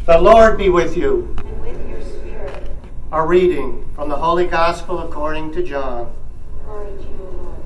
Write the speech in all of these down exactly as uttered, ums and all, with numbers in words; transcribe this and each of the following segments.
The Lord be with you. And with your spirit. A reading from the Holy Gospel according to John. Glory to you, Lord.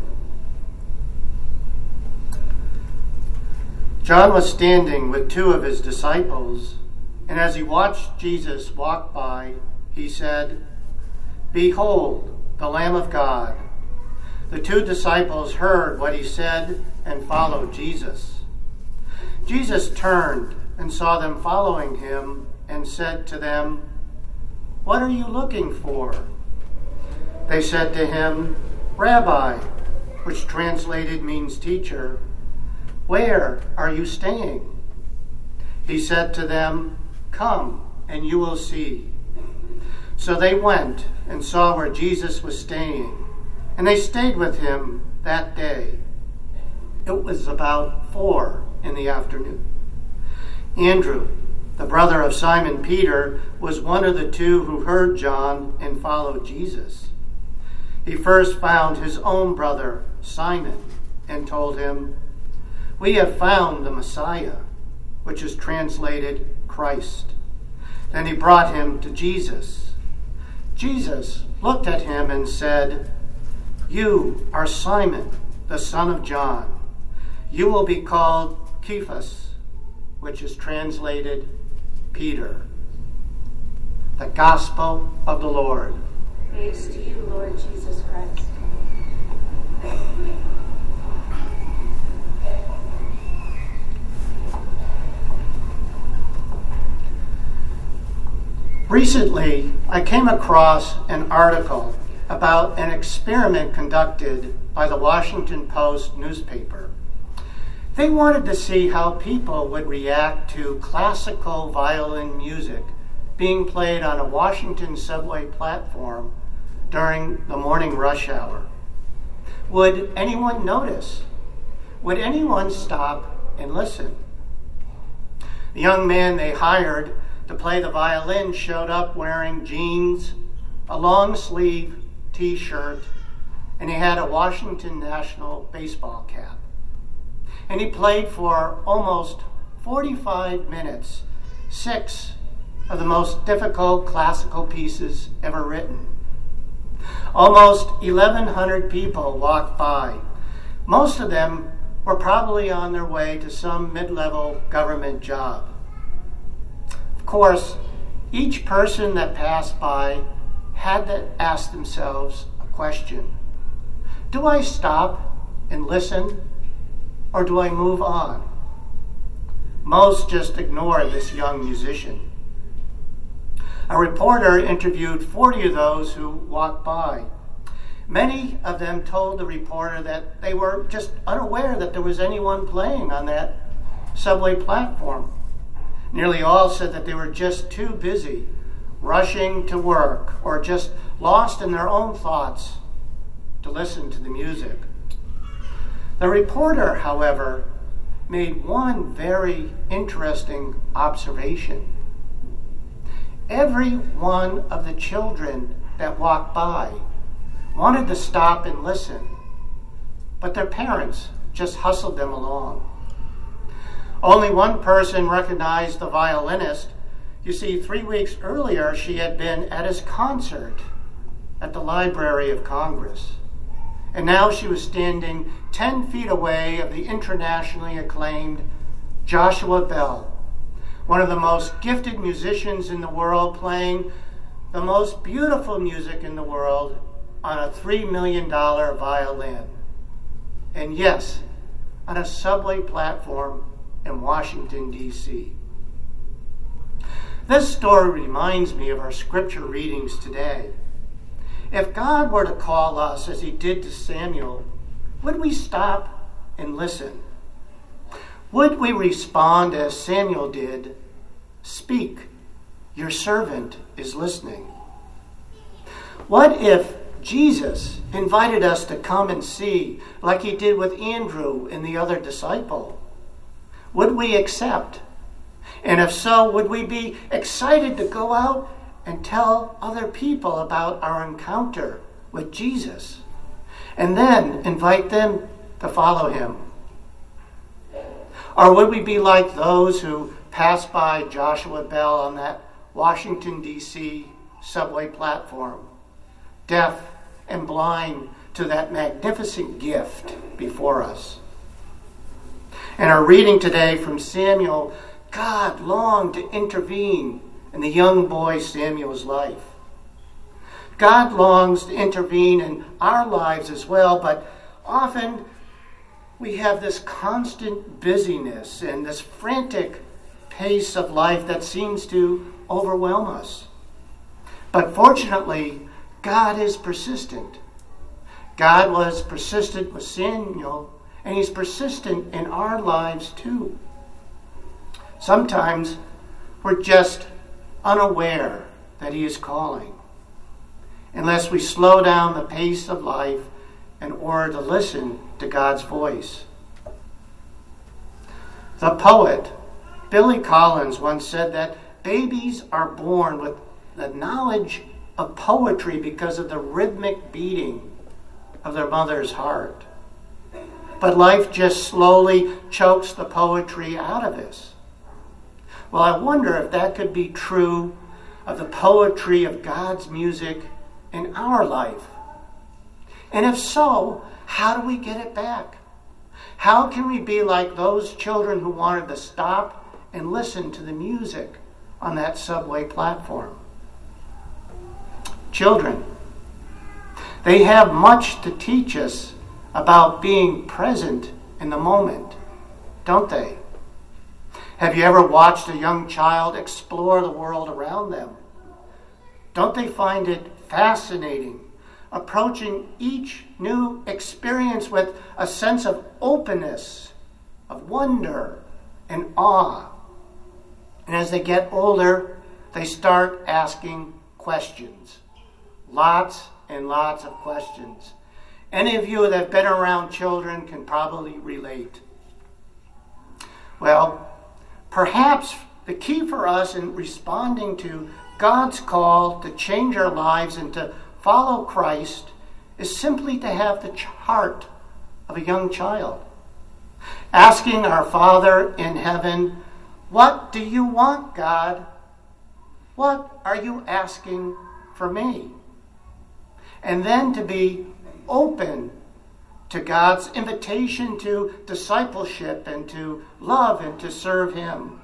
John was standing with two of his disciples, and as he watched Jesus walk by, he said, "Behold, the Lamb of God." The two disciples heard what he said and followed Jesus. Jesus turned and saw them following him and said to them, "What are you looking for?" They said to him, "Rabbi," which translated means teacher, "where are you staying?" He said to them, "Come and you will see." So they went and saw where Jesus was staying, and they stayed with him that day. It was about four in the afternoon. Andrew, the brother of Simon Peter, was one of the two who heard John and followed Jesus. He first found his own brother, Simon, and told him, "We have found the Messiah," which is translated Christ. Then he brought him to Jesus. Jesus looked at him and said, "You are Simon, the son of John. You will be called Cephas," which is translated Peter. The Gospel of the Lord. Praise to you, Lord Jesus Christ. Recently, I came across an article about an experiment conducted by the Washington Post newspaper. They wanted to see how people would react to classical violin music being played on a Washington subway platform during the morning rush hour. Would anyone notice? Would anyone stop and listen? The young man they hired to play the violin showed up wearing jeans, a long-sleeve t-shirt, and he had a Washington National baseball cap. And he played for almost forty-five minutes, six of the most difficult classical pieces ever written. Almost eleven hundred people walked by. Most of them were probably on their way to some mid-level government job. Of course, each person that passed by had to ask themselves a question. Do I stop and listen, or do I move on? Most just ignored this young musician. A reporter interviewed forty of those who walked by. Many of them told the reporter that they were just unaware that there was anyone playing on that subway platform. Nearly all said that they were just too busy rushing to work or just lost in their own thoughts to listen to the music. The reporter, however, made one very interesting observation. Every one of the children that walked by wanted to stop and listen, but their parents just hustled them along. Only one person recognized the violinist. You see, three weeks earlier, she had been at his concert at the Library of Congress. And now she was standing ten feet away of the internationally acclaimed Joshua Bell, one of the most gifted musicians in the world, playing the most beautiful music in the world on a three million dollars violin. And yes, on a subway platform in Washington, D C This story reminds me of our scripture readings today. If God were to call us as he did to Samuel, would we stop and listen? Would we respond as Samuel did, "Speak, your servant is listening"? What if Jesus invited us to come and see, like he did with Andrew and the other disciple? Would we accept? And if so, would we be excited to go out and tell other people about our encounter with Jesus, and then invite them to follow him? Or would we be like those who passed by Joshua Bell on that Washington, D C subway platform, deaf and blind to that magnificent gift before us. In our reading today from Samuel, God longed to intervene in the young boy Samuel's life. God longs to intervene in our lives as well, but often we have this constant busyness and this frantic pace of life that seems to overwhelm us. But fortunately, God is persistent. God was persistent with Samuel, and he's persistent in our lives too. Sometimes we're just unaware that he is calling, unless we slow down the pace of life in order to listen to God's voice. The poet Billy Collins once said that babies are born with the knowledge of poetry because of the rhythmic beating of their mother's heart. But life just slowly chokes the poetry out of us. Well, I wonder if that could be true of the poetry of God's music in our life. And if so, how do we get it back? How can we be like those children who wanted to stop and listen to the music on that subway platform? Children, they have much to teach us about being present in the moment, don't they? Have you ever watched a young child explore the world around them? Don't they find it fascinating, approaching each new experience with a sense of openness, of wonder, and awe? And as they get older, they start asking questions. Lots and lots of questions. Any of you that have been around children can probably relate. Well, perhaps the key for us in responding to God's call to change our lives and to follow Christ is simply to have the heart of a young child. Asking our Father in heaven, "What do you want, God? What are you asking for me?" And then to be open to God's invitation to discipleship and to love and to serve him.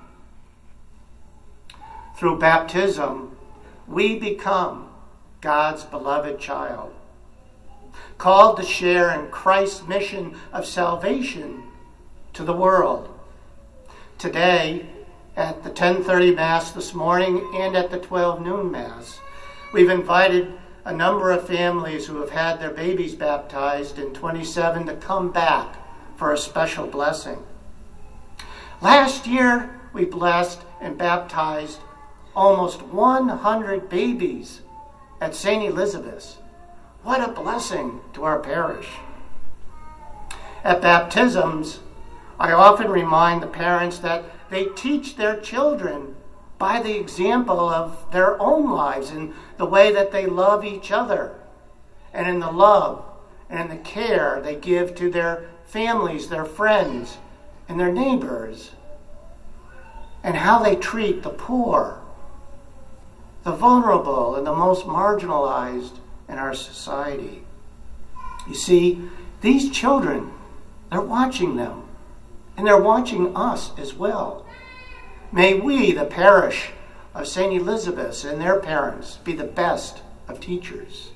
Through baptism, we become God's beloved child, called to share in Christ's mission of salvation to the world. Today, at the ten thirty Mass this morning and at the twelve noon Mass, we've invited a number of families who have had their babies baptized in twenty-seven to come back for a special blessing. Last year, we blessed and baptized almost one hundred babies at Saint Elizabeth's. What a blessing to our parish. At baptisms, I often remind the parents that they teach their children by the example of their own lives and the way that they love each other, and in the love and in the care they give to their families, their friends, and their neighbors, and how they treat the poor, the vulnerable, and the most marginalized in our society. You see, these children, they're watching them, and they're watching us as well. May we, the parish of Saint Elizabeth's and their parents, be the best of teachers.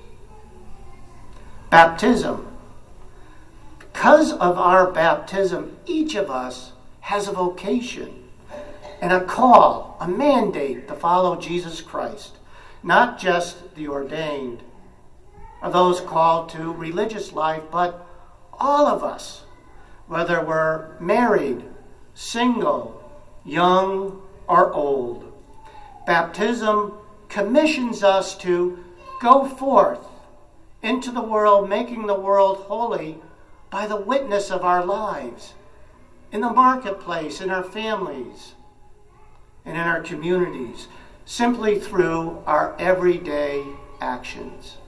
Baptism. Because of our baptism, each of us has a vocation and a call, a mandate to follow Jesus Christ. Not just the ordained or those called to religious life, but all of us, whether we're married, single, young or old. Baptism commissions us to go forth into the world, making the world holy by the witness of our lives, in the marketplace, in our families, and in our communities, simply through our everyday actions.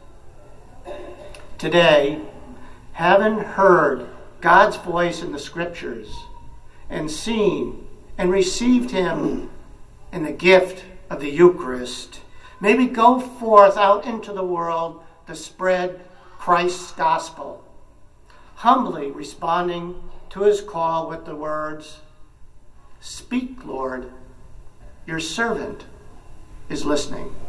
Today, having heard God's voice in the Scriptures and seen and received him in the gift of the Eucharist, may we go forth out into the world to spread Christ's gospel, humbly responding to his call with the words, "Speak, Lord, your servant is listening."